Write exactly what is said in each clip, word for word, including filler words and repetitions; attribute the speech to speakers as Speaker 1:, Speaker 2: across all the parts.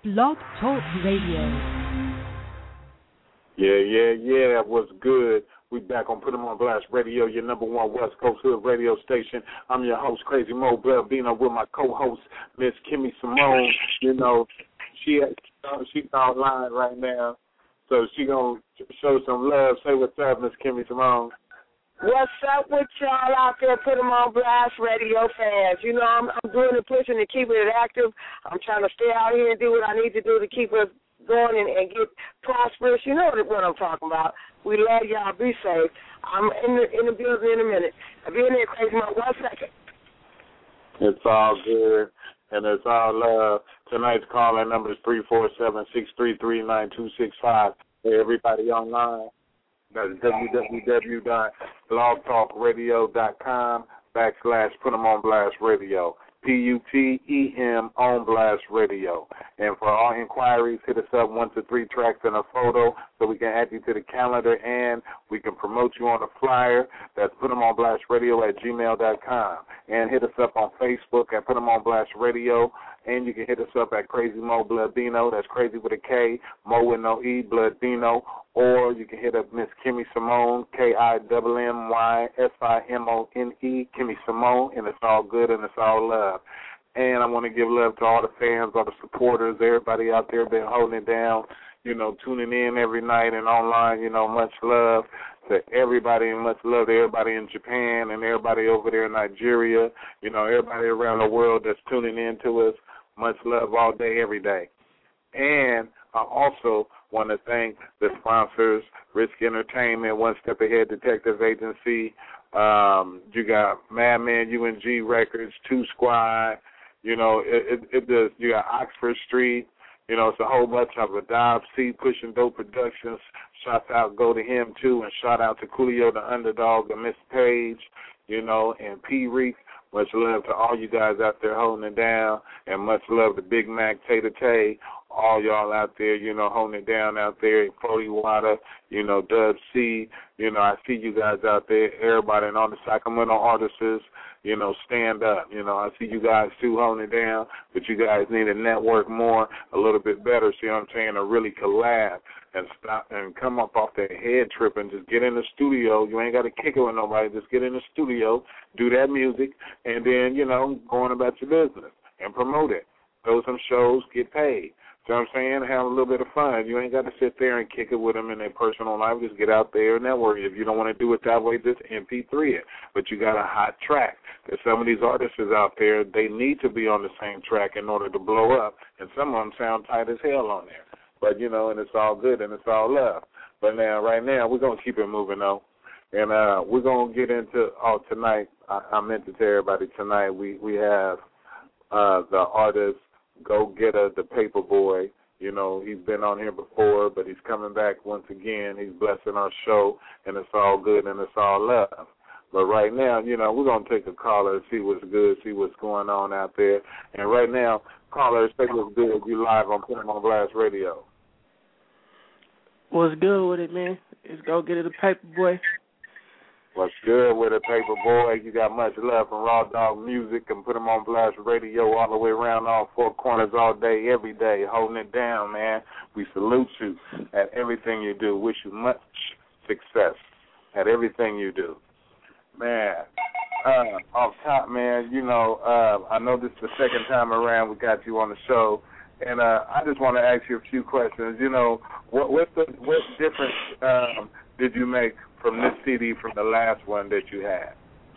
Speaker 1: Blog Talk Radio.
Speaker 2: Yeah, yeah, yeah, that was good. We back on Put 'em on Blast Radio, your number one West Coast Hood radio station. I'm your host, Crazy Mo Bellbino, with my co-host, Miss Kimmy Simone. You know, she she's online right now, so she gonna show some love. Say what's up, Miss Kimmy Simone.
Speaker 3: What's up with y'all out there, Put 'em on Blast Radio fans? You know, I'm, I'm doing the pushing to keep it active. I'm trying to stay out here and do what I need to do to keep us going and, and get prosperous. You know what I'm talking about. We love y'all. Be safe. I'm in the in the building in a minute. I'll be in there, Crazy Mo. One second.
Speaker 2: It's all good, and it's all love. Tonight's call-in number is three four seven, six three three, nine two six five. Hey, everybody online. That's www.blogtalkradio.com backslash Put 'em on Blast Radio. P U T E M on Blast Radio. And for all inquiries, hit us up one to three tracks and a photo so we can add you to the calendar and we can promote you on the flyer. That's Put 'em on Blast Radio at gmail dot com. And hit us up on Facebook at Put 'em on Blast Radio. And you can hit us up at Crazy Mo Bloodino. That's Crazy with a K, Mo with no E, Bloodino. Or you can hit up Miss Kimmy Simone, K I M M Y S I M O N E, Kimmy Simone, and it's all good and it's all love. And I want to give love to all the fans, all the supporters, everybody out there been holding it down, you know, tuning in every night and online, you know, much love to everybody and much love to everybody in Japan and everybody over there in Nigeria, you know, everybody around the world that's tuning in to us. Much love all day, every day. And I also want to thank the sponsors, Risk Entertainment, One Step Ahead Detective Agency. Um, you got Madman U N G Records, Two Squad. You know, it, it, it does. You got Oxford Street. You know, it's a whole bunch of a Dive C, Pushing Dope Productions. Shout out, go to him too, and shout out to Coolio the Underdog and Miss Page. You know, and P. Reek. Much love to all you guys out there holding it down, and much love to Big Mac, Tater Tay, all y'all out there, you know, holding it down out there, Cody Water, you know, Dub C, you know, I see you guys out there, everybody, and all the Sacramento artists, you know, stand up. You know, I see you guys too holding it down, but you guys need to network more, a little bit better, see what I'm saying, to really collab and stop and come up off that head trip and just get in the studio. You ain't got to kick it with nobody. Just get in the studio, do that music, and then, you know, go on about your business and promote it. Go some shows, get paid. You know what I'm saying? Have a little bit of fun. You ain't got to sit there and kick it with them in their personal life. Just get out there and network. If you don't want to do it that way, just M P three it. But you got a hot track. Because some of these artists out there, they need to be on the same track in order to blow up. And some of them sound tight as hell on there. But, you know, and it's all good and it's all love. But now, right now, we're going to keep it moving, though. And uh, we're going to get into, oh, tonight, I, I meant to tell everybody tonight, we, we have uh, the artist, Go Getter, the Paperboy. You know, he's been on here before, but he's coming back once again. He's blessing our show, and it's all good and it's all love. But right now, you know, we're going to take a caller and see what's good, see what's going on out there. And right now, callers, say what's good. You live on Put 'em on Blast Radio.
Speaker 4: What's good with it, man? It's Go Getter, the Paperboy.
Speaker 2: What's good with it, Paperboy? You got much love from Raw Dog Music and Put 'em on Blast Radio all the way around all four corners all day, every day, holding it down, man. We salute you at everything you do. Wish you much success at everything you do. Man, uh, off top, man, you know, uh, I know this is the second time around we got you on the show, and uh, I just want to ask you a few questions. You know, what what, the, what difference um, did you make from this C D from the last one that you had?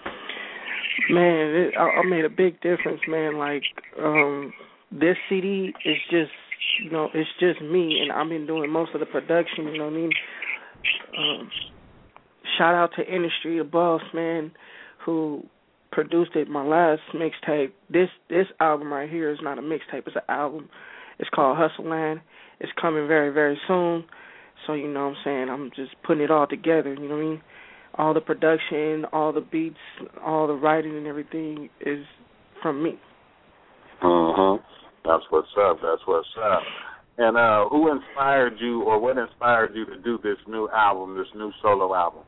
Speaker 4: Man, it, I, I made a big difference, man. Like, um, this C D is just, you know, it's just me, and I've been doing most of the production, you know what I mean? Um, shout out to Industry, the boss, man, who produced it, my last mixtape. This this album right here is not a mixtape, it's an album. It's called Hustle Land. It's coming very, very soon. So, you know what I'm saying, I'm just putting it all together, you know what I mean? All the production, all the beats, all the writing and everything is from me.
Speaker 2: Mm-hmm. That's what's up. That's what's up. And uh, who inspired you, or what inspired you to do this new album, this new solo album?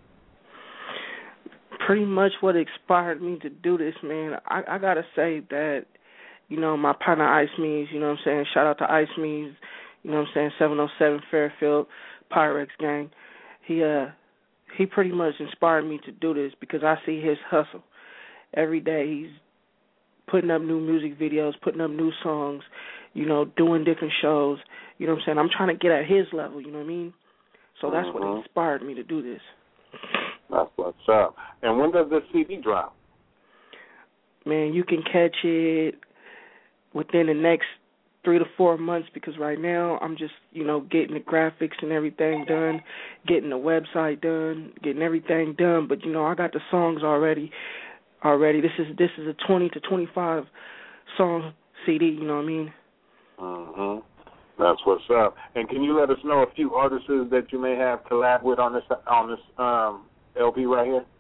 Speaker 4: Pretty much what inspired me to do this, man. I, I got to say that you know, my partner Ice Means, you know what I'm saying? Shout out to Ice Means, you know what I'm saying, seven oh seven Fairfield, Pyrex Gang. He uh he pretty much inspired me to do this because I see his hustle. Every day he's putting up new music videos, putting up new songs, you know, doing different shows. You know what I'm saying? I'm trying to get at his level, you know what I mean? So that's mm-hmm. what inspired me to do this.
Speaker 2: That's what's up. And when does this C D drop?
Speaker 4: Man, you can catch it within the next three to four months because right now I'm just, you know, getting the graphics and everything done, getting the website done, getting everything done. But, you know, I got the songs already. Already, this is this is a twenty to twenty-five song C D. You know what I mean?
Speaker 2: Mm-hmm. That's what's up. And can you let us know a few artists that you may have collab with on this on this um, L P right here?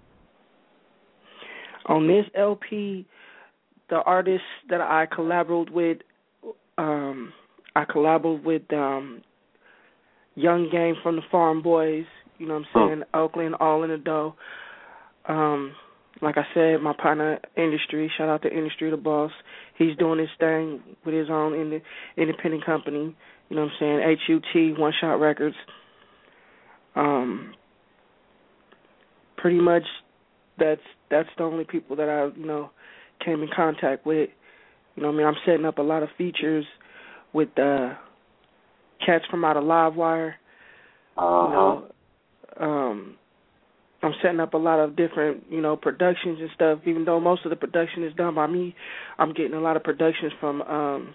Speaker 4: On this L P, the artists that I collaborated with, um, I collaborated with um, Young Game from the Farm Boys. You know what I'm saying? Hmm. Oakland, All in the Dough. Um, like I said, my partner Industry. Shout out to Industry, the boss. He's doing his thing with his own ind- independent company. You know what I'm saying? H U T, One Shot Records. Um, pretty much, that's that's the only people that I you know came in contact with. You know what I mean? I'm setting up a lot of features with uh, cats from out of Livewire.
Speaker 2: Uh-huh.
Speaker 4: You know, um, I'm setting up a lot of different, you know, productions and stuff. Even though most of the production is done by me, I'm getting a lot of productions from um,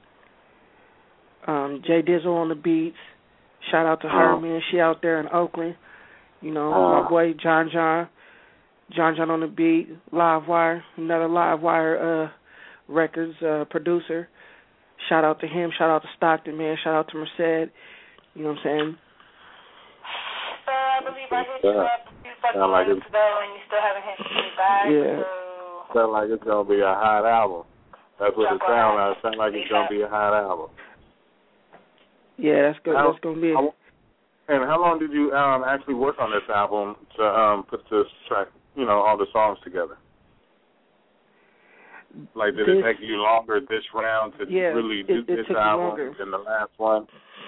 Speaker 4: um, Jay Dizzle on the beats. Shout out to her, man. She out there in Oakland. You know, my boy John John. John John on the beat. Livewire, another Livewire uh, Records uh, producer. Shout out to him. Shout out to Stockton, man. Shout out to Merced. You know what I'm saying?
Speaker 1: So I believe I hit you up a few fucking like months ago and you still haven't hit me back.
Speaker 4: Yeah.
Speaker 1: So.
Speaker 2: Sound like it's gonna be a hot album. That's what it sounds like. It sounds like it's gonna be a hot album.
Speaker 4: Yeah, that's good.
Speaker 2: How,
Speaker 4: that's gonna be. It.
Speaker 2: And how long did you um, actually work on this album to um, put this track, you know, all the songs together? Like, did
Speaker 4: this,
Speaker 2: it take you longer this round to
Speaker 4: yeah,
Speaker 2: really
Speaker 4: it,
Speaker 2: do
Speaker 4: it
Speaker 2: this
Speaker 4: took
Speaker 2: album
Speaker 4: longer.
Speaker 2: than the last one?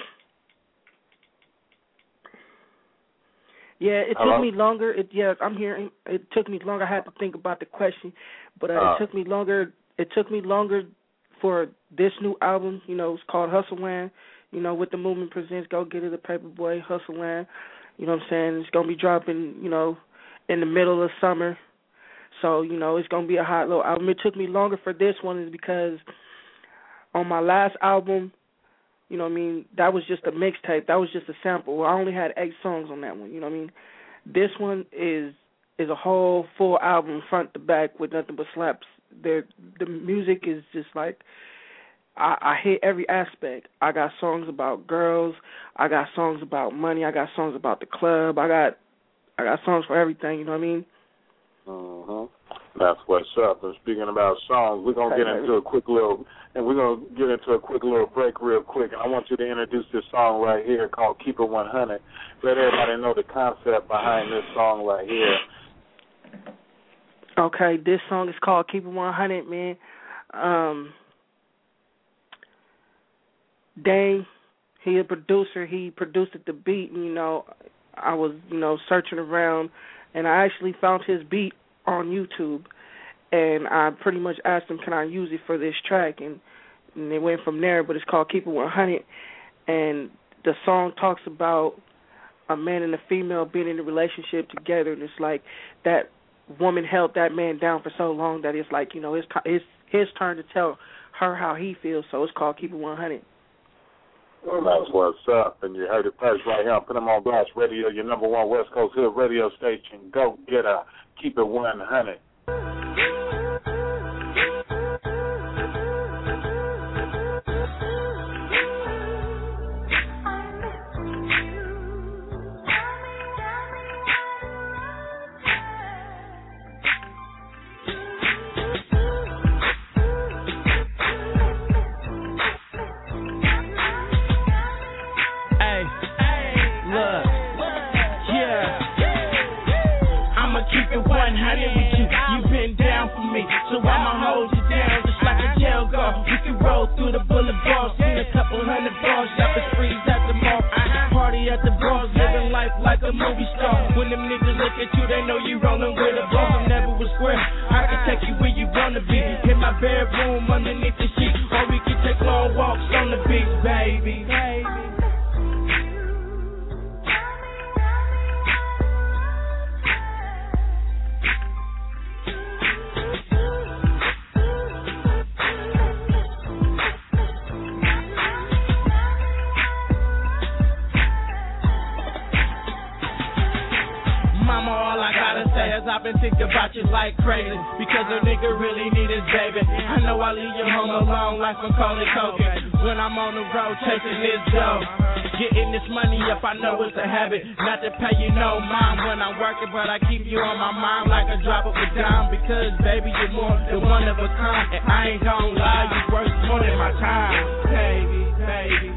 Speaker 4: Yeah, it
Speaker 2: Hello?
Speaker 4: took me longer. It, yeah, I'm hearing. It took me longer. I had to think about the question, but uh,
Speaker 2: uh,
Speaker 4: it took me longer. It took me longer for this new album. You know, it's called Hustle Land. You know, with the Movement Presents, Go Get It, the Paperboy, Hustle Land. You know what I'm saying? It's gonna be dropping, you know, in the middle of summer. So, you know, it's gonna be a hot little album. It took me longer for this one is because on my last album, you know what I mean, that was just a mixtape. That was just a sample. I only had eight songs on that one, you know what I mean? This one is is a whole full album front to back with nothing but slaps. The the music is just like I, I hit every aspect. I got songs about girls, I got songs about money, I got songs about the club, I got I got songs for everything, you know what I mean?
Speaker 2: Uh-huh. That's what's up. And speaking about songs, we're gonna get into a quick little and we're gonna get into a quick little break real quick. And I want you to introduce this song right here called Keep It one hundred. Let everybody know the concept behind this song right here.
Speaker 4: Okay, this song is called Keep It one hundred, man. Um, Dame, he a producer. He produced the beat, and, you know, I was, you know, searching around, and I actually found his beat on YouTube, and I pretty much asked him, can I use it for this track, and, and it went from there, but it's called Keep It one hundred, and the song talks about a man and a female being in a relationship together, and it's like that woman held that man down for so long that it's like, you know, it's his, his turn to tell her how he feels, so it's called Keep It one hundred.
Speaker 2: That's what's up, and you heard it first right here. Put them on Blast Radio, your number one West Coast Hood radio station. Go get a Keep It one hundred.
Speaker 5: So I'ma hold you down just like a jail guard. car. We can roll through the boulevard, seen a couple hundred bars, shopping sprees at the mall. Party at the bars, living life like a movie star. When them niggas look at you, they know you rolling with a boss. I'm never was square. I can take you where you wanna be. In my bedroom, underneath the sheet, or we can take long walks on the beach, baby. Baby. I've been thinking about you like crazy, because a nigga really need his baby. I know I leave you home alone like Macaulay Culkin. When I'm on the road chasing this dough, getting this money up, I know it's a habit. Not to pay you no mind when I'm working, but I keep you on my mind like a drop of a dime. Because baby, you're more than one of a kind, and I ain't gonna lie, you worth more than my time, baby, baby.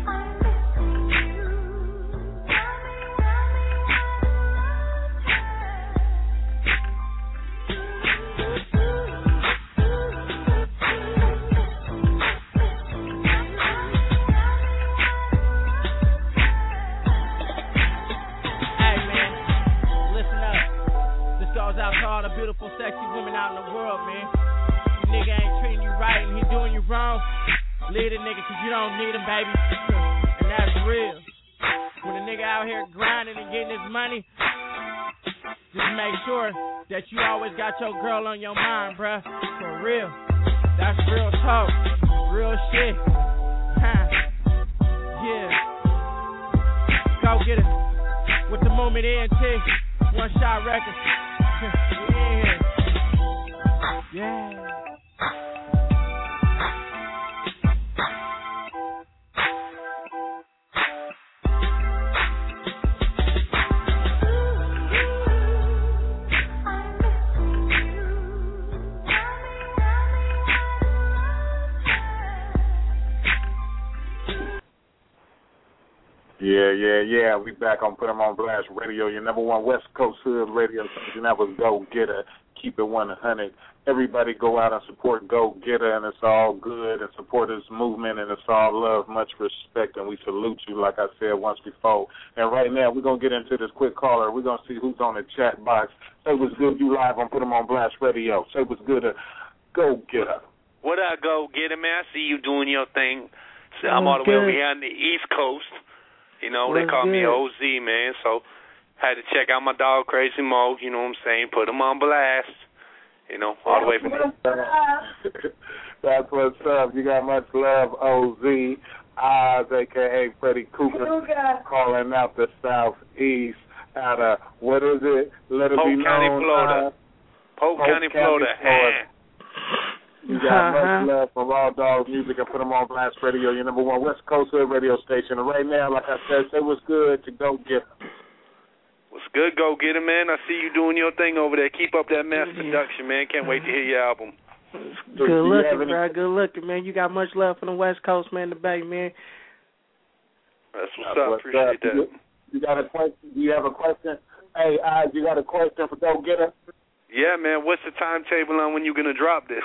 Speaker 5: Out to all the beautiful, sexy women out in the world, man. If the nigga ain't treating you right and he doing you wrong, leave the nigga, cause you don't need him, baby. And that's real. When a nigga out here grinding and getting his money, just make sure that you always got your girl on your mind, bruh. For real. That's real talk. Real shit. Huh. Yeah. Go get it. With the Movement E N T. One Shot Records. Yeah. Yeah.
Speaker 2: Yeah, yeah, yeah. We back on Put 'em on Blast Radio, your number one West Coast Hood radio station. That was Go Getter. Keep it one hundred. Everybody go out and support Go Getter, and it's all good, and support this movement, and it's all love, much respect, and we salute you, like I said once before. And right now, we're going to get into this quick caller. We're going to see who's on the chat box. Say what's good. You live on Put 'em on Blast Radio. Say what's good. Uh, Go Getter.
Speaker 6: What up, Go Getter, man? I see you doing your thing. So I'm all the way over here on the East Coast. You know,
Speaker 4: What's
Speaker 6: they call
Speaker 4: good?
Speaker 6: me O Z, man, so had to check out my dog, Crazy Mo, you know what I'm saying, put him on blast, you know, all the way from there.
Speaker 2: That's what's up. You got much love, O Z. Oz, a k a. Freddie Cooper, calling out the Southeast out of, what is it? Let it
Speaker 6: Polk
Speaker 2: be known.
Speaker 6: County, Florida.
Speaker 2: Uh,
Speaker 6: Polk,
Speaker 2: Polk
Speaker 6: County, Florida.
Speaker 2: Florida. You got much love from Raw Dog Music and Put 'em on Blast Radio, your number one West Coast Hood radio station. And right now, like I said, say what's good to Go Getter.
Speaker 6: What's good, Go Getter, man? I see you doing your thing over there. Keep up that mass production, man. Can't wait to hear your album.
Speaker 4: Good looking, bro. Good looking, man. You got much love from the West Coast, man, the Bay, man.
Speaker 6: That's what's
Speaker 2: That's
Speaker 6: up.
Speaker 2: what's
Speaker 6: Appreciate
Speaker 2: up.
Speaker 6: that.
Speaker 2: You, you got a question? Do you have a question? Hey, Oz, you got a question for Go Getter?
Speaker 6: Yeah, man. What's the timetable on when you're gonna drop this?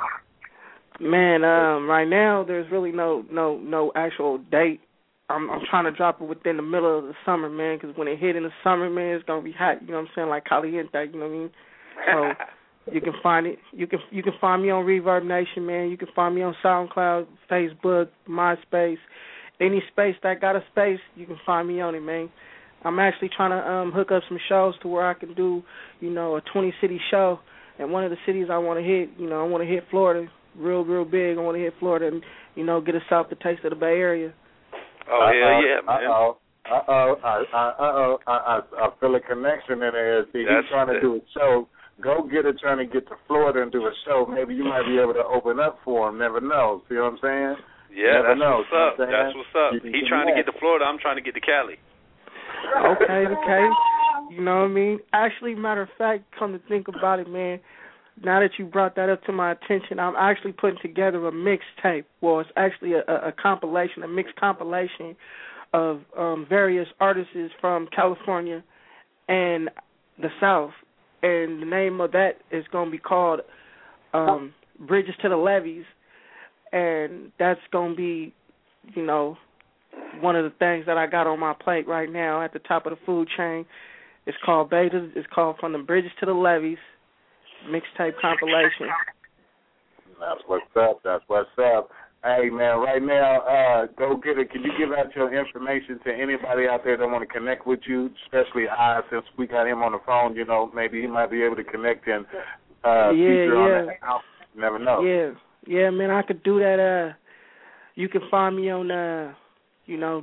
Speaker 4: Man, um, right now there's really no no no actual date. I'm I'm trying to drop it within the middle of the summer, man, because when it hit in the summer, man, it's gonna be hot. You know what I'm saying? Like caliente. You know what I mean? So you can find it. You can you can find me on Reverb Nation, man. You can find me on SoundCloud, Facebook, MySpace, any space that got a space. You can find me on it, man. I'm actually trying to um, hook up some shows to where I can do, you know, a twenty city show. And one of the cities I want to hit, you know, I want to hit Florida, real, real big. I want to hit Florida and, you know, get us out the taste of the Bay Area.
Speaker 6: Oh, uh-oh, hell yeah, man.
Speaker 2: Uh-oh, uh-oh, uh-oh, I, I, I feel a connection in there. See, he's
Speaker 6: That's
Speaker 2: trying to do a show. Go Getter trying to get to Florida and do a show. Maybe you might be able to open up for him. Never know. See what I'm saying?
Speaker 6: Yeah,
Speaker 2: Never
Speaker 6: that's
Speaker 2: know.
Speaker 6: what's up. That's what's up. He's trying to get to Florida. I'm trying to get to Cali.
Speaker 4: Okay, okay. You know what I mean? Actually, matter of fact, come to think about it, man, now that you brought that up to my attention, I'm actually putting together a mixtape. Well, it's actually a, a, a compilation, a mixed compilation of um, various artists from California and the South. And the name of that is going to be called um, Bridges to the Levees. and that's gonna be, you know, one of the things that I got on my plate right now at the top of the food chain. It's called Beta. It's called From the Bridges to the Levees mixtape compilation.
Speaker 2: That's what's up. That's what's up. Hey, man, right now, uh, go get it. Can you give out your information to anybody out there that want to connect with you, especially I, since we got him on the phone, you know, maybe he might be able to connect and uh,
Speaker 4: yeah,
Speaker 2: feature
Speaker 4: yeah.
Speaker 2: on that album. You never know.
Speaker 4: Yeah, yeah, man, I could do that. Uh, you can find me on, uh, you know,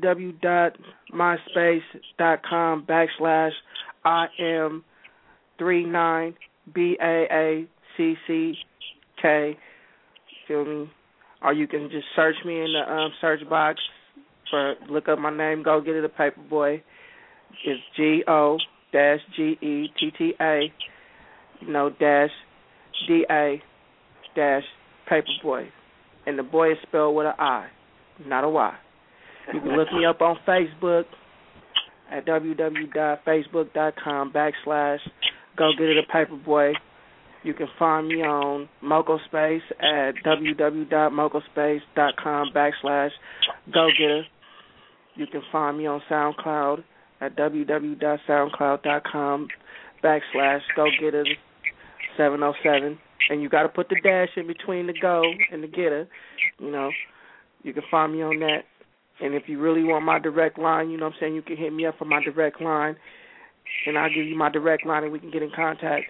Speaker 4: www.myspace.com backslash I am three nine B A A C C K. Feel me? Or you can just search me in the um, search box for look up my name. Go get it, a Paperboy. It's G O dash G E T T A. You know dash D A dash Paperboy, and the boy is spelled with an I, not a Y. You can look me up on Facebook at www.facebook.com backslash Go Get It a Paperboy. You can find me on MocoSpace at www.mocospace.com backslash Go Get It. You can find me on SoundCloud at www.soundcloud.com backslash Go Get It seven oh seven. And you got to put the dash in between the go and the getter. You know, you can find me on that. And if you really want my direct line, you know what I'm saying, you can hit me up for my direct line, and I'll give you my direct line and we can get in contact.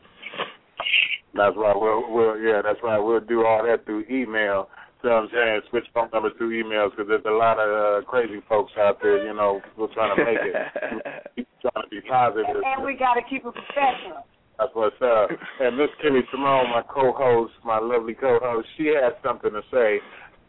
Speaker 2: That's right. We'll, we'll, yeah, that's right. We'll do all that through email. So I'm saying switch phone numbers through emails because there's a lot of uh, crazy folks out there, you know, we're trying to make it. We're trying to be positive.
Speaker 3: And, and we got to keep it professional.
Speaker 2: That's what's up. And Miss Kimmy Simone, my co-host, my lovely co-host, she has something to say.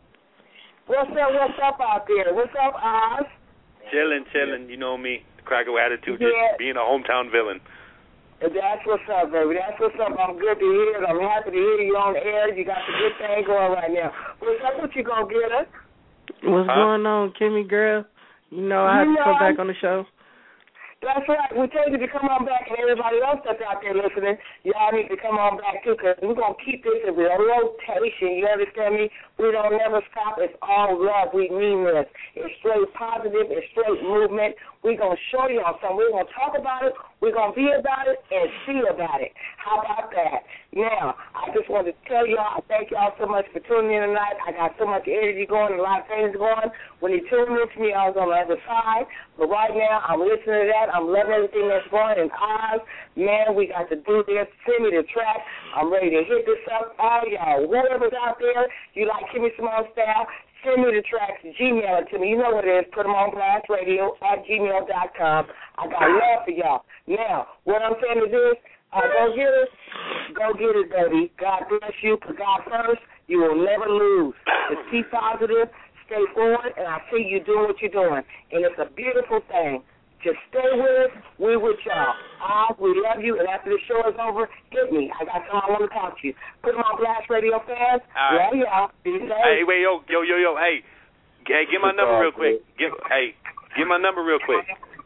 Speaker 3: What's up, what's up out there? What's up, Oz?
Speaker 6: Chilling, chilling. You know me, the Cracker attitude,
Speaker 3: yeah.
Speaker 6: Just being a hometown villain.
Speaker 3: That's what's up, baby. That's what's up. I'm good to hear it. I'm happy to hear you on the air. You got the good thing going right now. What's up? What you gonna get us?
Speaker 4: What's huh? going on, Kimmy girl? You know I have
Speaker 3: you
Speaker 4: to
Speaker 3: know,
Speaker 4: come back on the show.
Speaker 3: That's right. We tell you to come on back, and everybody else that's out there listening, y'all need to come on back, too, because we're going to keep this in a rotation. You understand me? We don't never stop. It's all love. We mean this. It's straight positive. It's straight movement. We're going to show you on something. We're going to talk about it. We're going to be about it and see about it. How about that? Now, I just want to tell y'all, I thank y'all so much for tuning in tonight. I got so much energy going and a lot of things going. When you tuned in to me, I was on the other side. But right now, I'm listening to that. I'm loving everything that's going in Oz. Man, we got to do this. Send me the track. I'm ready to hit this up. All y'all, whoever's out there, you like Kimmy Simone style, send me the tracks. Gmail it to me. You know what it is. Put them on Blast Radio at gmail dot com. I got love for y'all. Now, what I'm saying is this. Uh, go get it. Go get it, baby. God bless you. Put God first. You will never lose. Just keep positive. Stay forward, and I see you doing what you're doing. And it's a beautiful thing. Just stay with us. We with y'all. Oz, we love you. And after the show is over, hit me. I got something I want to talk to you. Put them on Blast Radio fans.
Speaker 6: All right.
Speaker 3: Love y'all. Be safe.
Speaker 6: Hey, wait, yo, yo, yo, yo. Hey, hey, get my number real quick. Give, hey, get my number real quick.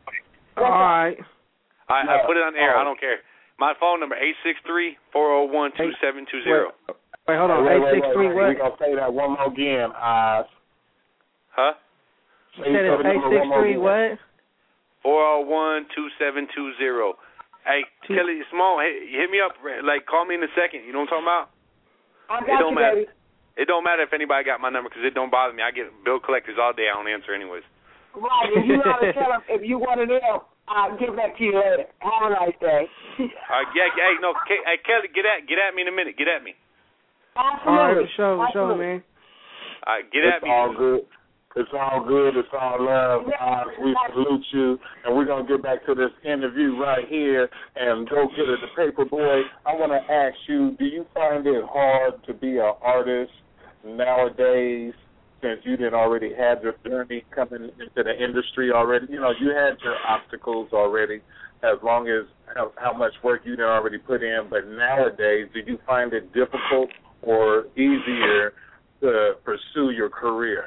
Speaker 4: All right.
Speaker 6: All right, I put it on the air. I don't care. My phone number, eight six three, four oh one, two seven two zero.
Speaker 4: Wait, wait, hold on.
Speaker 2: Wait,
Speaker 4: eight six three
Speaker 2: wait, wait, wait.
Speaker 4: what?
Speaker 2: We're going to say that one more again, Oz.
Speaker 6: Huh?
Speaker 4: You said it's eight six three what?
Speaker 6: four oh one, two seven two zero. Hey, Two. Kelly Small, hey, hit me up. Like, call me in a second. You know what I'm talking about?
Speaker 3: I got
Speaker 6: it don't
Speaker 3: you,
Speaker 6: matter.
Speaker 3: baby.
Speaker 6: It don't matter if anybody got my number because it don't bother me. I get bill collectors all day. I don't answer anyways.
Speaker 3: Right, and you know how to tell them if you want it in, I'll get back to you later. Have a nice day.
Speaker 6: All right, yeah, hey, no, hey, Kelly, get at, get at me in a minute. Get at me.
Speaker 3: Absolutely.
Speaker 4: All right, for sure, for sure, man.
Speaker 6: All right, get
Speaker 2: it's
Speaker 6: at me.
Speaker 2: It's all good. It's all good. It's all love. Uh, we salute you, and we're going to get back to this interview right here and go get it. The Paperboy, I want to ask you, do you find it hard to be an artist nowadays since you didn't already have your journey coming into the industry already? You know, you had your obstacles already as long as how, how much work you didn't already put in, but nowadays, do you find it difficult or easier to pursue your career?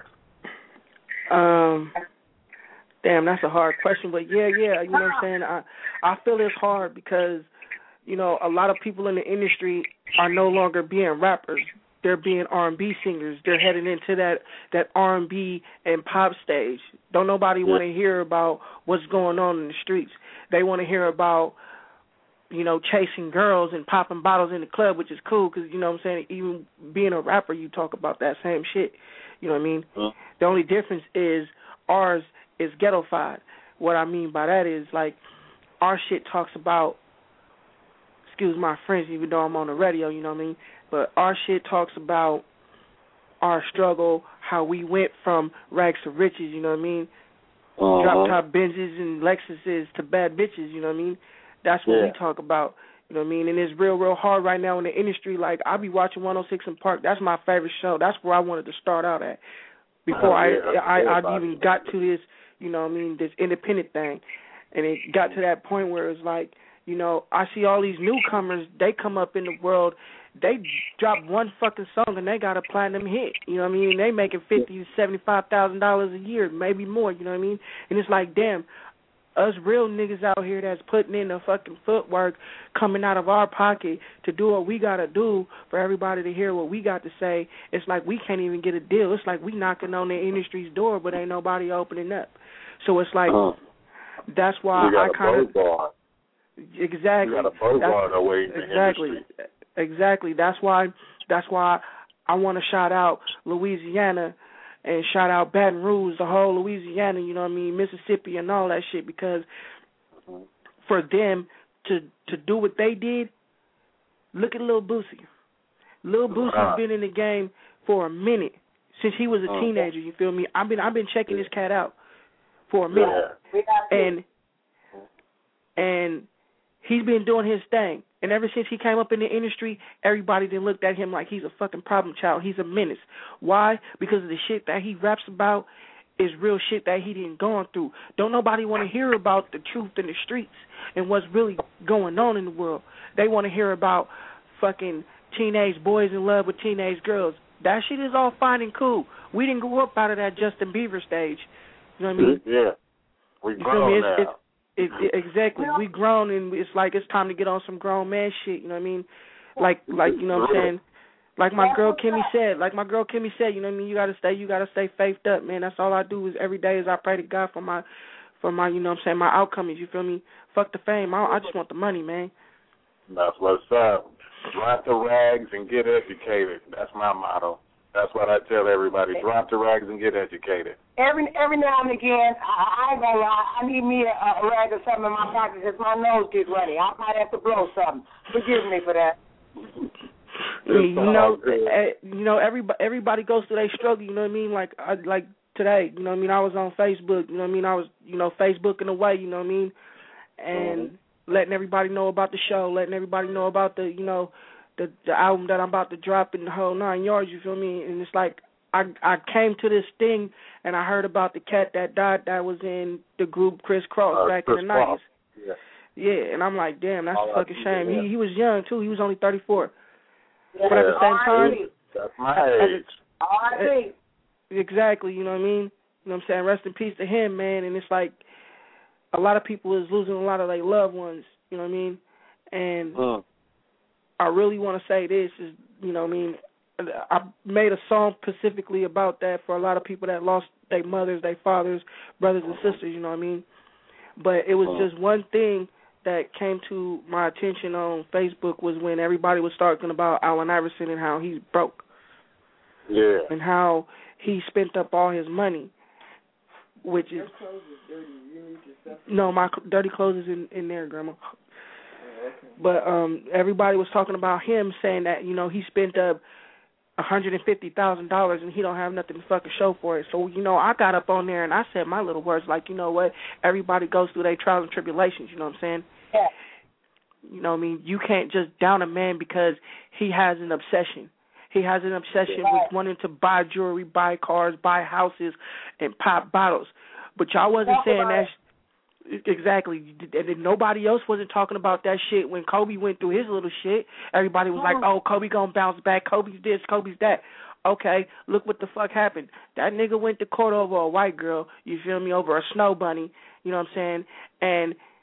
Speaker 4: Um, damn, that's a hard question, but yeah, yeah, you know what I'm saying? I, I feel it's hard because, you know, a lot of people in the industry are no longer being rappers. they're being R and B singers. They're heading into that, that R and B and pop stage. Don't nobody want to hear about what's going on in the streets. They want to hear about, you know, chasing girls and popping bottles in the club, which is cool because, you know what I'm saying, even being a rapper, you talk about that same shit. You know what I mean? Huh? The only difference is ours is ghettofied. What I mean by that is, like, our shit talks about, excuse my French, even though I'm on the radio, you know what I mean? But our shit talks about our struggle, how we went from rags to riches, you know what I mean? Uh-huh. Drop-top Benzes and Lexuses to bad bitches, you know what I mean? That's what yeah. we talk about, you know what I mean? And it's real, real hard right now in the industry. Like, I be watching one oh six in Park. That's my favorite show. That's where I wanted to start out at before oh, yeah, I, I, I even got to this, you know what I mean, this independent thing. And it got to that point where it's like, you know, I see all these newcomers, they come up in the world, they drop one fucking song and they got a platinum hit. You know what I mean? They making fifty to seventy-five thousand dollars a year, maybe more, you know what I mean? And it's like, damn, us real niggas out here that's putting in the fucking footwork coming out of our pocket to do what we got to do for everybody to hear what we got to say, it's like we can't even get a deal. It's like we knocking on the industry's door, but ain't nobody opening up. So it's like, uh, that's why I kind of... Exactly.
Speaker 2: You got a Bogart away in the
Speaker 4: exactly.
Speaker 2: industry.
Speaker 4: Exactly. That's why. That's why I want to shout out Louisiana and shout out Baton Rouge, the whole Louisiana. You know what I mean, Mississippi and all that shit. Because for them to to do what they did, look at Lil Boosie. Lil Boosie's uh, been in the game for a minute since he was a uh, teenager. You feel me? I've been I've been checking this cat out for a minute,
Speaker 3: yeah.
Speaker 4: and and. He's been doing his thing. And ever since he came up in the industry, everybody then looked at him like he's a fucking problem child. He's a menace. Why? Because of the shit that he raps about is real shit that he didn't go through. Don't nobody want to hear about the truth in the streets and what's really going on in the world. They want to hear about fucking teenage boys in love with teenage girls. That shit is all fine and cool. We didn't grow up out of that Justin Bieber stage. You know what I mean?
Speaker 2: Yeah. We've grown now.
Speaker 4: It's, it's, It, it, exactly. We grown, and it's like it's time to get on some grown man shit, you know what I mean? Like, like you know what I'm saying? Like my girl Kimmy said, like my girl Kimmy said, you know what I mean? You got to stay, you got to stay faithed up, man. That's all I do is every day is I pray to God for my, for my, you know what I'm saying, my outcomes, you feel me? Fuck the fame. I, I just want the money, man.
Speaker 2: That's what's up. Drop the rags and get educated. That's my motto. That's what I tell everybody. Drop the rags and get educated.
Speaker 3: Every every now and again, I, I ain't gonna lie, I need me a, a rag or something in my pocket because my nose gets runny. I might have to blow something. Forgive me for that.
Speaker 4: You know, you know, everybody everybody goes through their struggle. You know what I mean? Like, I, like today, you know what I mean? I was on Facebook. You know what I mean? I was, you know, Facebooking away. You know what I mean? And mm-hmm. letting everybody know about the show, letting everybody know about the, you know. The, the album that I'm about to drop in the whole nine yards, you feel me? And it's like I I came to this thing and I heard about the cat that died that was in the group Chris Cross
Speaker 2: uh,
Speaker 4: back
Speaker 2: Chris
Speaker 4: in the nineties.
Speaker 2: Yeah.
Speaker 4: yeah, and I'm like, damn, that's
Speaker 2: All
Speaker 4: a fucking shame.
Speaker 2: Yeah.
Speaker 4: He he was young too. He was only thirty-four.
Speaker 3: Yeah.
Speaker 4: But at the same time,
Speaker 2: that's my age.
Speaker 3: I agree.
Speaker 4: Exactly, you know what I mean? You know what I'm saying? Rest in peace to him, man. And it's like a lot of people is losing a lot of their loved ones, you know what I mean? And
Speaker 2: uh.
Speaker 4: I really want to say this is, you know what I mean, I made a song specifically about that for a lot of people that lost their mothers, their fathers, brothers and sisters, you know what I mean? But it was just one thing that came to my attention on Facebook was when everybody was talking about Allen Iverson and how he's broke.
Speaker 2: Yeah.
Speaker 4: And how he spent up all his money, which is... No, my dirty clothes is in, in there, Grandma. But um, everybody was talking about him saying that, you know, he spent up one hundred fifty thousand dollars and he don't have nothing to fucking show for it. So, you know, I got up on there and I said my little words like, you know what, everybody goes through their trials and tribulations, you know what I'm saying?
Speaker 3: Yeah.
Speaker 4: You know what I mean? You can't just down a man because he has an obsession. He has an obsession yeah. with wanting to buy jewelry, buy cars, buy houses, and pop bottles. But y'all wasn't saying that... Exactly. And nobody else wasn't talking about that shit when Kobe went through his little shit. Everybody was like, oh, Kobe gonna bounce back. Kobe's this, Kobe's that. Okay, look what the fuck happened. That nigga went to court over a white girl, you feel me, over a snow bunny, you know what I'm saying? And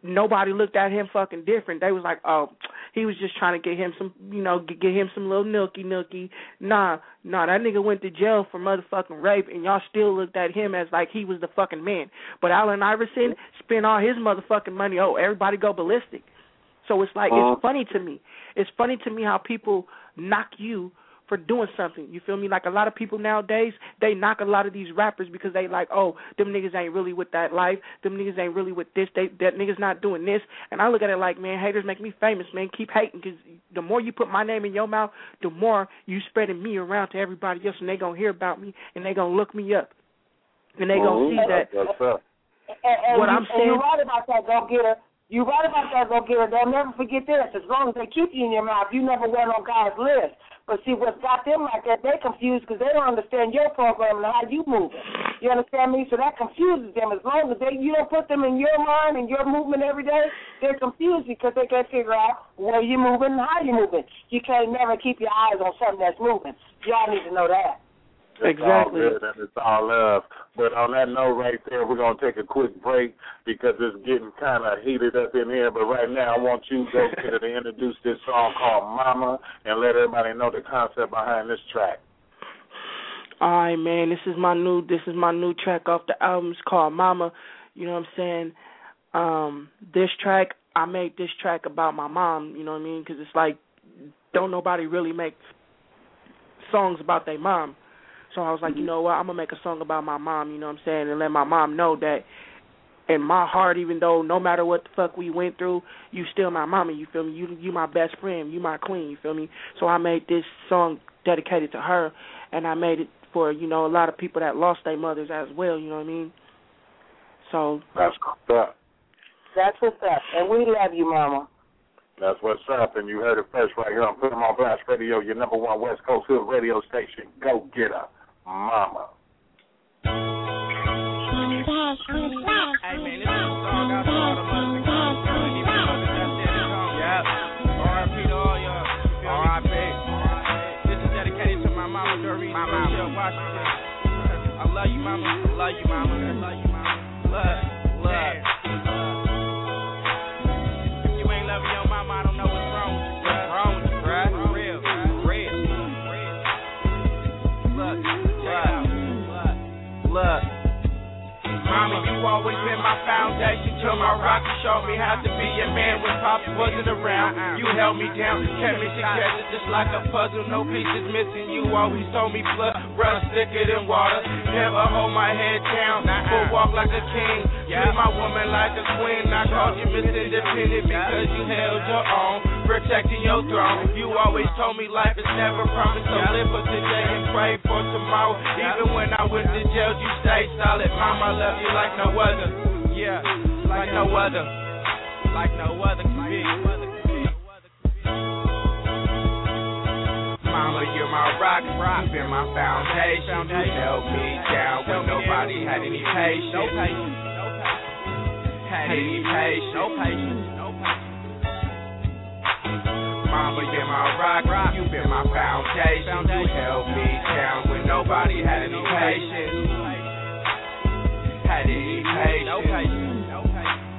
Speaker 4: nobody looked at him fucking different. They was like, oh, he was just trying to get him some, you know, get, get him some little nookie nookie. Nah, nah, that nigga went to jail for motherfucking rape, and y'all still looked at him as like he was the fucking man. But Allen Iverson spent all his motherfucking money. Oh, everybody go ballistic. So it's like, uh-huh. it's funny to me. It's funny to me how people knock you for doing something. You feel me? Like a lot of people nowadays, they knock a lot of these rappers because they like, oh, them niggas ain't really with that life. Them niggas ain't really with this. They that niggas not doing this. And I look at it like, man, haters make me famous, man. Keep hating, because the more you put my name in your mouth, the more you spreading me around to everybody else, and they gonna hear about me, and they gonna look me up, and they gonna see that.
Speaker 2: That's up.
Speaker 3: And, and
Speaker 4: what
Speaker 3: you,
Speaker 4: I'm saying,
Speaker 3: and you're right about that, go get her. You're right about that, go get her. They'll never forget this. As long as they keep you in your mouth, you never went on God's list. But see, what's got them like that, they're confused because they don't understand your program and how you move it. You understand me? So that confuses them. As long as they, you don't put them in your mind and your movement every day, they're confused because they can't figure out where you're moving and how you're moving. You can't never keep your eyes on something that's moving. Y'all need to know that.
Speaker 2: It's
Speaker 4: exactly.
Speaker 2: all good and it's all love. But on that note right there, we're going to take a quick break because it's getting kind of heated up in here. But right now, I want you, Go Getter, to introduce this song called Mama and let everybody know the concept behind this track.
Speaker 4: All right, man. This is my new. This is my new track off the album. It's called Mama. You know what I'm saying? Um, this track, I made this track about my mom. You know what I mean? Because it's like, don't nobody really make songs about their mom. So I was like, you know what, I'm going to make a song about my mom, you know what I'm saying, and let my mom know that in my heart, even though no matter what the fuck we went through, you still my mama, you feel me? You you my best friend, you my queen, you feel me? So I made this song dedicated to her, and I made it for, you know, a lot of people that lost their mothers as well, you know what I mean? So
Speaker 2: that's what's up.
Speaker 3: That's what's up, and we love you, Mama.
Speaker 2: That's what's up, and you heard it first right here on Put 'em on Blast Radio, your number one West Coast Hood radio station. Go get her, Mama.
Speaker 5: Hey, man, this is a song out to all the mothers and girls. You don't even know that that's it at home. Yep. R I P to all y'all. R I P This is dedicated to my mama, Doreen. My mama, Washington. I love you, mama. I love you, mama. I love you, mama. Love, love. If you ain't loving your mama, I don't know what's wrong with you, bruh. Wrong with you, bruh. For real. For real. Look, check it out. Look. Mama, you always been my foundation till my rock. You showed me how to be a man when Pops wasn't around. You held me down, kept me together just like a puzzle, no pieces missing. You always told me blood runs thicker than water. Never hold my head down, but walk like a king. Treat my woman like a queen. I called you Miss Independent because you held your own, protecting your throne. You always told me life is never promised, so live for today and pray for tomorrow. Even when I went to jail, you stayed solid. Mama, I love you like no other. Yeah, like no other. Like no other can be. Mama, you're my rock, rock. You've been my foundation. You held me down when nobody had any patience. No patience. Had any patience. No patience. No patience. Mama, you're my rock, rock. You've been my foundation. You held me down when nobody had any patience. Had any patience. No patience. No patience.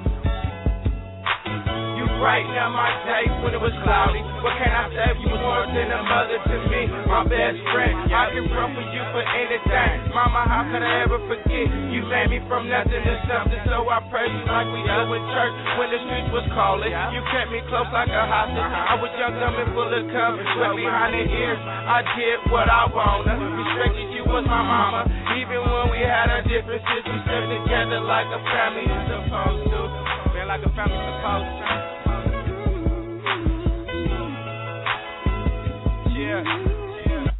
Speaker 5: You brighten up my day when it was cloudy. What can I say? You was more than a mother to me, my best friend. I can run for you for anything. Mama, how could I ever forget? You made me from nothing to something, so I praise you like we do in church when the streets was calling. You kept me close like a hostage. I was young, dumb, and full of cum. But behind the ears, I did what I wanna. Respected you was my mama. Even when we had our differences, we stood together like a family is supposed to. Man, like a family supposed to. Yeah. Yeah.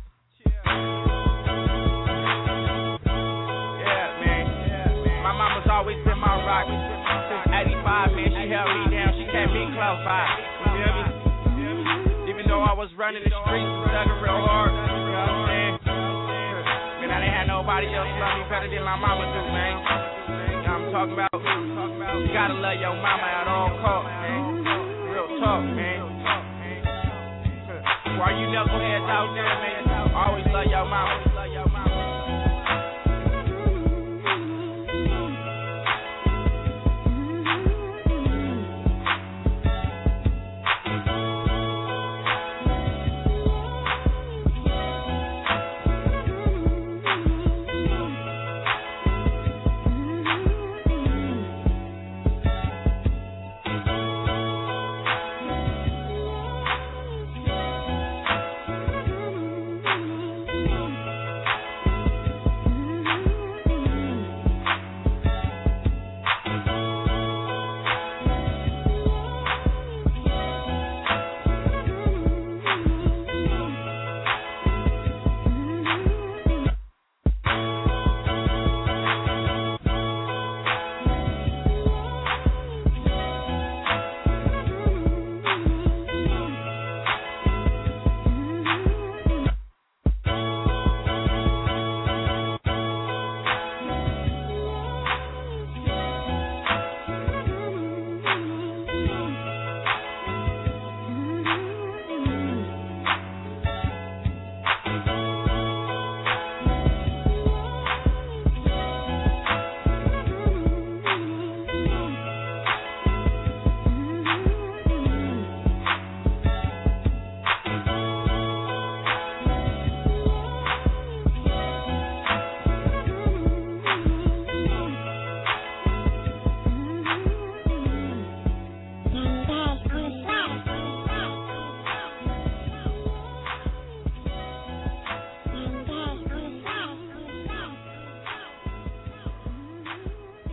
Speaker 5: Yeah, man. My mama's always been my rock. Since eighty-five, man, she held me down. She kept me close by. You feel me? Even though I was running the streets and thugging real hard. You know what I'm saying? Man, I didn't have nobody else love me better than my mama do, man. You know what I'm talking about? You gotta love your mama at all costs, man. Real talk, man. Why you knuckleheads out there, man? Always love your mama.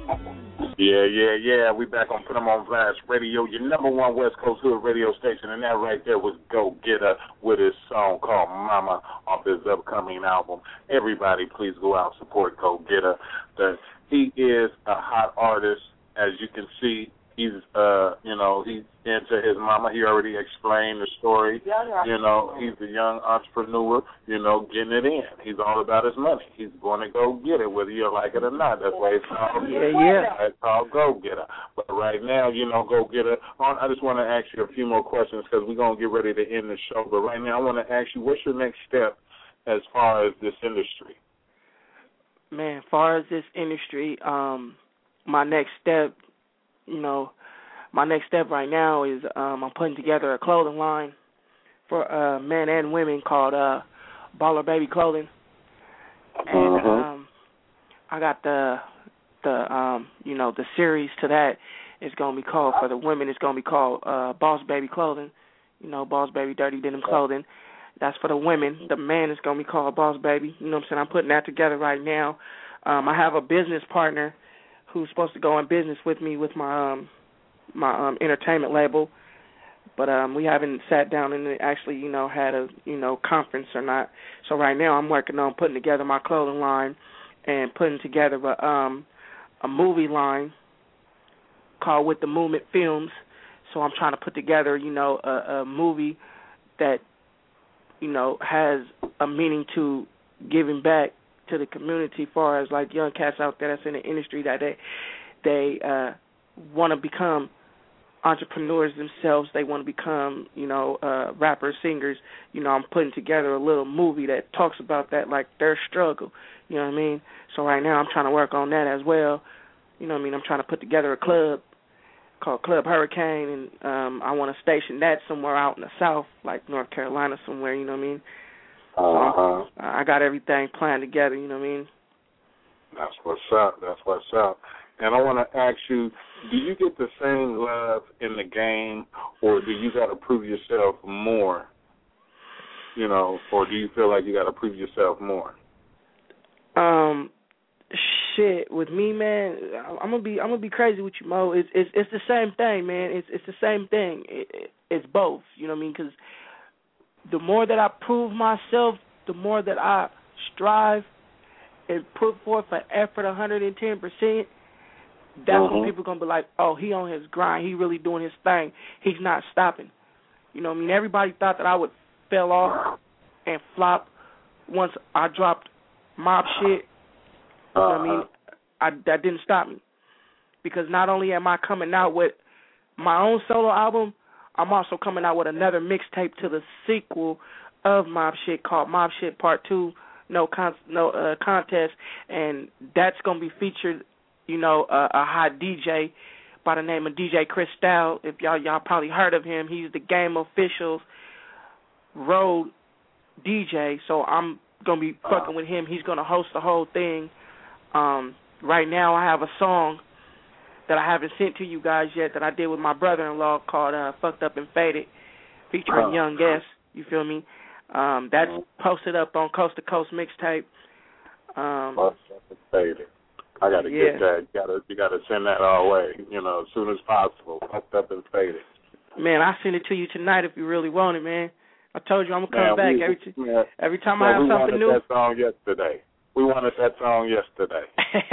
Speaker 2: Yeah, yeah, yeah. We back on Put 'em on Blast Radio, your number one West Coast Hood radio station, and that right there was Go Getter with his song called Mama off his upcoming album. Everybody, please go out and support Go Getter. The, he is a hot artist, as you can see. He's, uh, you know, he's into his mama. He already explained the story. You know, he's a young entrepreneur, you know, getting it in. He's all about his money. He's going to go get it, whether you like it or not. That's why it's called,
Speaker 4: yeah, yeah.
Speaker 2: It's called Go Getter. But right now, you know, Go Getter, I just want to ask you a few more questions because we're going to get ready to end the show. But right now, I want to ask you, what's your next step as far as this industry?
Speaker 4: Man, as far as this industry, um, my next step, you know, my next step right now is um, I'm putting together a clothing line for uh, men and women called uh, Baller Baby Clothing, and
Speaker 2: uh-huh.
Speaker 4: um, I got the the um, you know the series to that is going to be called for the women. It's going to be called uh, Boss Baby Clothing, you know, Boss Baby Dirty Denim Clothing. That's for the women. The man is going to be called Boss Baby. You know what I'm saying? I'm putting that together right now. Um, I have a business partner who's supposed to go in business with me with my um my um entertainment label, but um we haven't sat down and actually, you know, had a, you know, conference or not. So right now I'm working on putting together my clothing line and putting together a um a movie line called With the Movement Films. So I'm trying to put together, you know, a, a movie that, you know, has a meaning to giving back to the community, as far as like young cats out there that's in the industry that they they uh, want to become entrepreneurs themselves. They want to become, you know, uh, rappers, singers. You know, I'm putting together a little movie that talks about that, like their struggle. You know what I mean? So right now I'm trying to work on that as well. You know what I mean? I'm trying to put together a club called Club Hurricane, and um, I want to station that somewhere out in the South, like North Carolina somewhere. You know what I mean?
Speaker 2: Uh-huh.
Speaker 4: So I got everything planned together, you know what I mean?
Speaker 2: That's what's up. That's what's up. And I want to ask you, do you get the same love in the game, or do you got to prove yourself more? You know, or do you feel like you got to prove yourself more?
Speaker 4: Um, shit, with me, man, I'm gonna be I'm gonna be crazy with you, Mo. It's it's it's the same thing, man. It's it's the same thing. It, it, it's both, you know what I mean? Because the more that I prove myself, the more that I strive and put forth an effort one hundred ten percent, that's mm-hmm. when people are going to be like, oh, he on his grind. He really doing his thing. He's not stopping. You know what I mean? Everybody thought that I would fell off and flop once I dropped Mob Shit. You know what I mean? I, that didn't stop me. Because not only am I coming out with my own solo album, I'm also coming out with another mixtape to the sequel of Mob Shit called Mob Shit Part Two, No con- no uh, contest, and that's gonna be featured, you know, uh, a hot D J by the name of D J Cristal. If y'all y'all probably heard of him, he's the Game Officials road D J. So I'm gonna be fucking with him. He's gonna host the whole thing. Um, right now, I have a song that I haven't sent to you guys yet that I did with my brother-in-law called uh, Fucked Up and Faded, featuring Young Guest, you feel me? Um, that's posted up on Coast to Coast Mixtape. Um,
Speaker 2: Fucked Up and Faded. I got to
Speaker 4: yeah.
Speaker 2: get that. You got to you got to send that our way, you know, as soon as possible. Fucked Up and Faded.
Speaker 4: Man, I'll send it to you tonight if you really want it, man. I told you I'm going to come
Speaker 2: man,
Speaker 4: back
Speaker 2: we,
Speaker 4: every, t-
Speaker 2: man,
Speaker 4: every time
Speaker 2: man,
Speaker 4: I have
Speaker 2: we
Speaker 4: something new.
Speaker 2: We wanted that song yesterday. We wanted that song yesterday.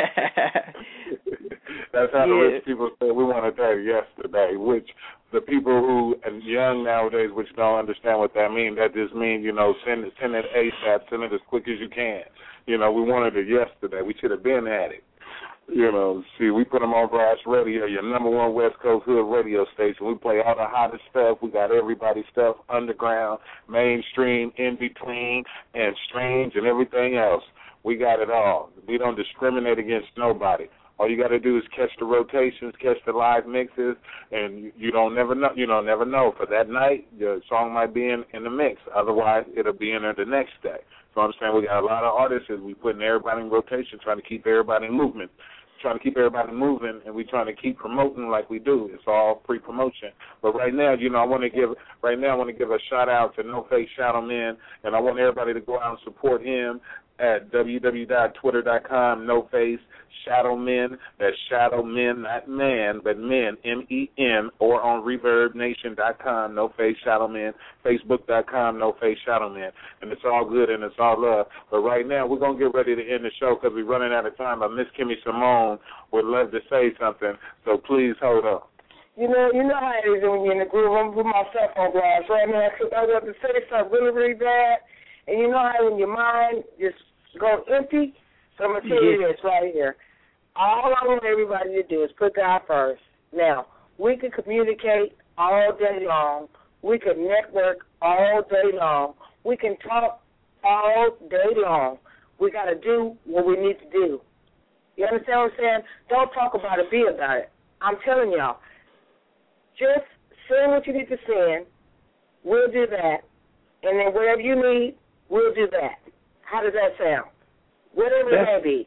Speaker 2: That's how the
Speaker 4: yeah.
Speaker 2: rich people say we wanted that yesterday, which the people who are young nowadays, which don't understand what that means, that just means, you know, send it, send it ASAP, send it as quick as you can. You know, we wanted it yesterday. We should have been at it. You know, see, we put them on Blast Radio, your number one West Coast Hood radio station. We play all the hottest stuff. We got everybody's stuff, underground, mainstream, in between, and strange, and everything else. We got it all. We don't discriminate against nobody. All you got to do is catch the rotations, catch the live mixes, and you, you don't never know. You don't never know. For that night, your song might be in, in the mix. Otherwise, it'll be in there the next day. So I'm saying we got a lot of artists. We putting everybody in rotation, trying to keep everybody in movement, trying to keep everybody moving, and we trying to keep promoting like we do. It's all free promotion. But right now, you know, I want to give right now I want to give a shout out to No Face Shadow Man, and I want everybody to go out and support him at w w w dot twitter dot com, no face, Shadow Men. That's Shadow Men, not man, but men, M E N, or on reverb nation dot com, no face, Shadow Men, facebook dot com, no face, Shadow Men. And it's all good and it's all love. But right now, we're going to get ready to end the show because we're running out of time. But Miss Kimmy Simone would love to say something, so please hold up.
Speaker 3: You know, you know how it is when you're in the groove. I'm putting my cell phone glass right now because I want to say something really, really bad. And you know how when your mind just goes empty? So I'm going to tell you this right here. All I want everybody to do is put God first. Now, we can communicate all day long. We can network all day long. We can talk all day long. We got to do what we need to do. You understand what I'm saying? Don't talk about it, be about it. I'm telling y'all. Just send what you need to send. We'll do that. And then whatever you need, we'll do that. How does that sound? Whatever That's, it may be.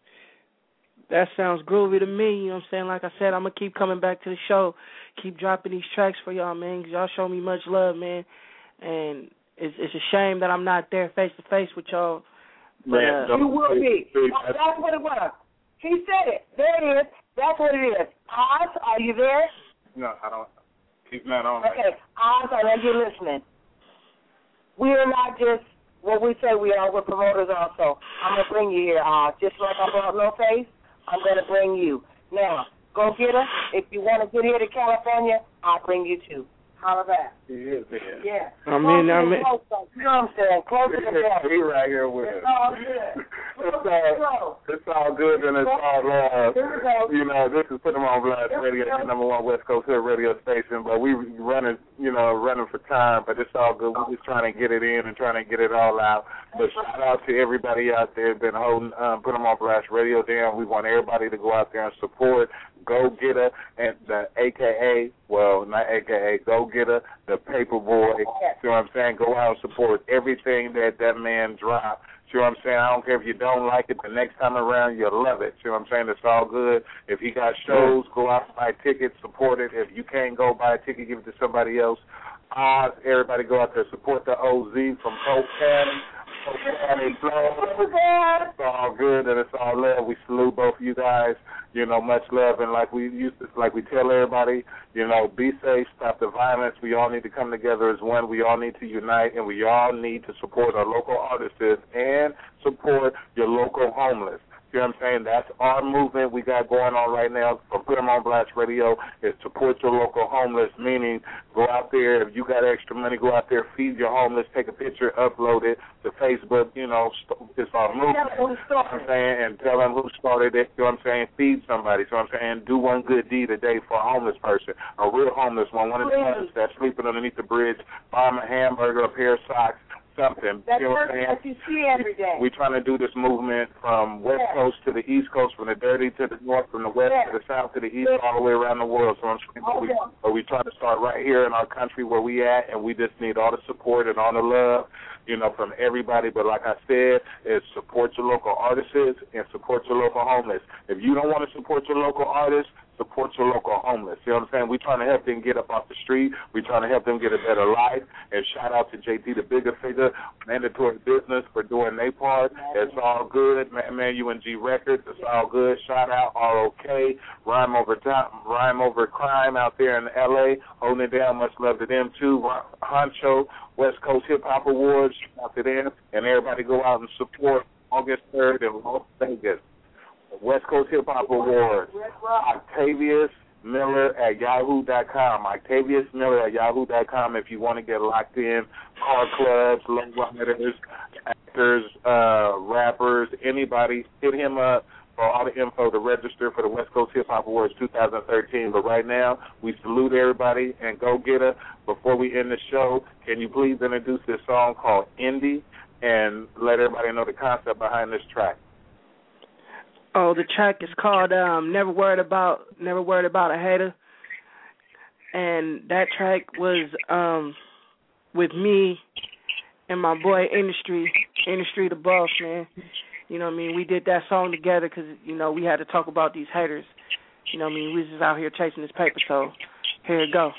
Speaker 4: That sounds groovy to me. You know what I'm saying? Like I said, I'm going to keep coming back to the show, keep dropping these tracks for y'all, man, because y'all show me much love, man. And it's, it's a shame that I'm not there face-to-face with y'all. But,
Speaker 2: man,
Speaker 3: uh, you will be. That's what it was. He said it. There it is. That's what it is. Oz, are you there?
Speaker 2: No, I don't. He's not on.
Speaker 3: Okay, Oz, I know you're listening. We are not just what we say we are. We're promoters also. I'm going to bring you here, Oz. Just like I brought No Face, I'm going to bring you. Now, go get her. If you want to get here to California, I'll bring you too. Holla back.
Speaker 2: He is there.
Speaker 3: Yeah.
Speaker 4: I mean, I mean.
Speaker 3: You know what I'm saying? Closer to that.
Speaker 2: He right here with us.
Speaker 3: It's all good.
Speaker 2: It's all, it's all good and it's all love. You know, this is Put 'em on Blast Radio, the number one West Coast Hill radio station. But we running, you know, running for time. But it's all good. We're just trying to get it in and trying to get it all out. But shout out to everybody out there been holding um, Put 'em on Blast Radio down. We want everybody to go out there and support Go Getter and the A K A, well, not A K A, Go Getter, the Paperboy. See what I'm saying? Go out and support everything that that man dropped. See what I'm saying? I don't care if you don't like it. The next time around, you'll love it. See what I'm saying? It's all good. If he got shows, go out and buy tickets, support it. If you can't go buy a ticket, give it to somebody else. Oz, everybody go out there, support the O Z from Polk County. Polk County, Florida. It's all good and it's all love. We salute both of you guys. You know, much love, and like we used to, like we tell everybody, you know, be safe, stop the violence. We all need to come together as one. We all need to unite, and we all need to support our local artists and support your local homeless. You know what I'm saying? That's our movement we got going on right now from Put 'em on Blast Radio is support your local homeless, meaning go out there. If you got extra money, go out there, feed your homeless, take a picture, upload it to Facebook. You know, it's our movement. You know what I'm saying? And tell them who started it. You know what I'm saying? Feed somebody. So I'm saying do one good deed a day for a homeless person, a real homeless one, one of the ones that's sleeping underneath the bridge, buy them a hamburger, a pair of socks, something.
Speaker 3: That's
Speaker 2: you know what I'm saying?
Speaker 3: That you see every day.
Speaker 2: We're trying to do this movement from West
Speaker 3: yeah.
Speaker 2: Coast to the East Coast, from the dirty to the north, from the west
Speaker 3: yeah.
Speaker 2: to the south to the east, yeah. all the way around the world. So I'm saying, but we, but we try to start right here in our country where we at, and we just need all the support and all the love, you know, from everybody. But like I said, is support your local artists and support your local homeless. If you don't want to support your local artists, support your local homeless. You know what I'm saying? We're trying to help them get up off the street. We're trying to help them get a better life. And shout out to J T, the bigger figure, Mandatory Business, for doing their part. It's all good. Man, man, U N G Records, it's all good. Shout out R O K, Rhyme Over Time, Rhyme Over Crime out there in L A, holding it down. Much love to them, too. Honcho, West Coast Hip Hop Awards, shout out to them. And everybody go out and support August third in Las Vegas. West Coast Hip Hop Awards. Octavius Miller at yahoo dot com. Octavius Miller at yahoo dot com if you want to get locked in. Car clubs, lowriders, actors, uh, rappers, anybody, hit him up for all the info to register for the West Coast Hip Hop Awards two thousand thirteen. But right now, we salute everybody and go get her. Before we end the show, can you please introduce this song called Indie and let everybody know the concept behind this track?
Speaker 4: Oh, the track is called um, "Never Worried About Never Worried About a Hater," and that track was um, with me and my boy Industry, Industry the Boss, man. You know what I mean? We did that song together because, you know, we had to talk about these haters. You know what I mean? We was just out here chasing this paper, so here it go.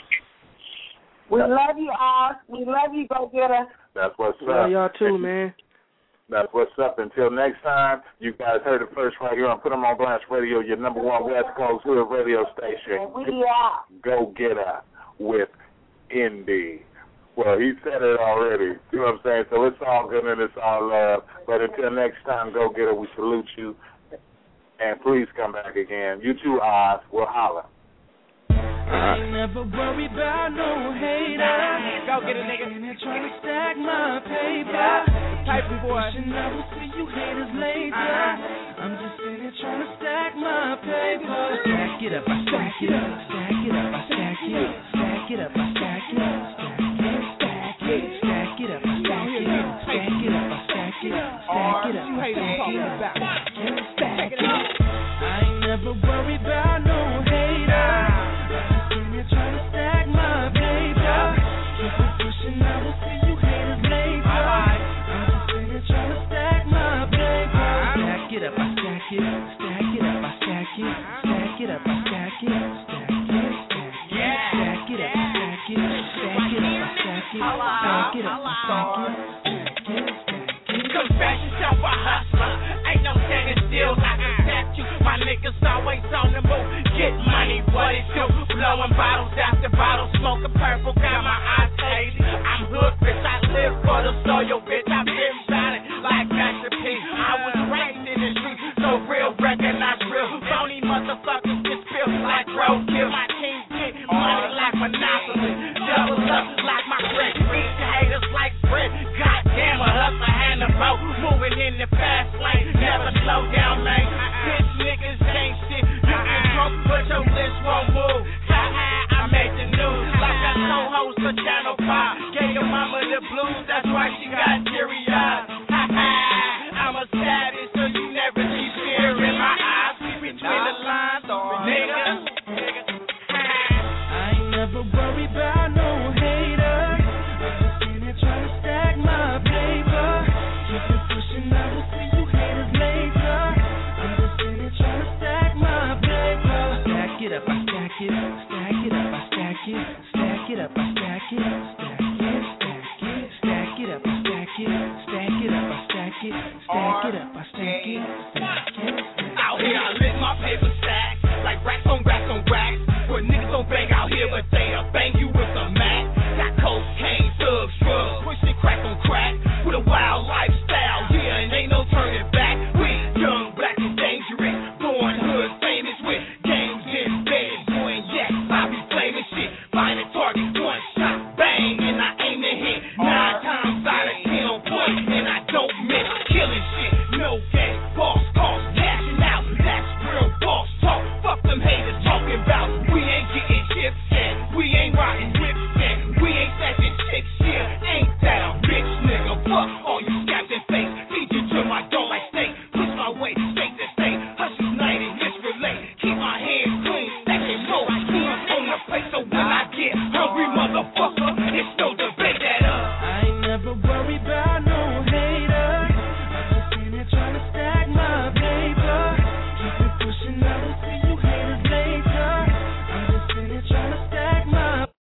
Speaker 3: We love you all. We love you, Go Getter.
Speaker 2: That's what's
Speaker 4: up. Love y'all too, man.
Speaker 2: That's what's up. Until next time, you guys heard it first right here on Put 'em on Blast Radio, your number one West Coast hood radio station.
Speaker 3: We are.
Speaker 2: Go Get Her with Indy. Well, he said it already. You know what I'm saying? So it's all good and it's all love. But until next time, Go Get Her. We salute you. And please come back again. You too, Oz. We'll holler.
Speaker 7: I ain't never worry about no hater.
Speaker 5: Go get a nigga.
Speaker 7: And they're trying to stack my paper.
Speaker 5: Paper boy.
Speaker 7: And I will see you haters later. I'm just sitting here trying to stack my paper. Stack it up, I stack it up. Stack it up, I stack it up. Stack it up, I stack it up. Stack it, stack it up, I stack it up. Stack it up, I stack it up. Stack it up, I stack it up. Stack it up. I ain't never worry about no hater. Trying to stack my paper. Keep it pushing, I will see you haters later. I'm just sitting here trying to stack my paper. Stack it up, I stack it. Stack it up, I stack it. Stack it up, I stack it. Stack it, stack it. Stack it up, I stack it. Stack it up, I stack it. Stack it up, I stack it. Stack it, stack it.
Speaker 8: Come back yourself a hustler. Ain't no standing still, I can stack you. My niggas always on the move. Get money, what it do? Blowing bottles after bottles, smoking purple, got my eyes hazy. I'm hood, bitch, I live for the soil, bitch. I've been shining like Master P. I was raised in the streets, so real, recognize real. Phony motherfuckers get spilled like roadkill. My team get money like Monopoly. Double up like my Rick. Reach haters like bread. Goddamn, a hustler hand the boat. Moving in the fast lane, never slow down, man. Bitch niggas ain't shit. You can drunk, but your list won't move. I made the news like I co-host of Channel five. Gave your mama the blues, that's why she got teary eyes. I'm a savage, so you never see fear in my eyes. Between the lines, nigga.
Speaker 7: I ain't never worry about no hater. I'm just sitting here trying to stack my paper. Keep it pushing, I will see you haters later. I'm just sitting here trying to stack my paper. Stack it up, I stack it. Stack it up, I stack it.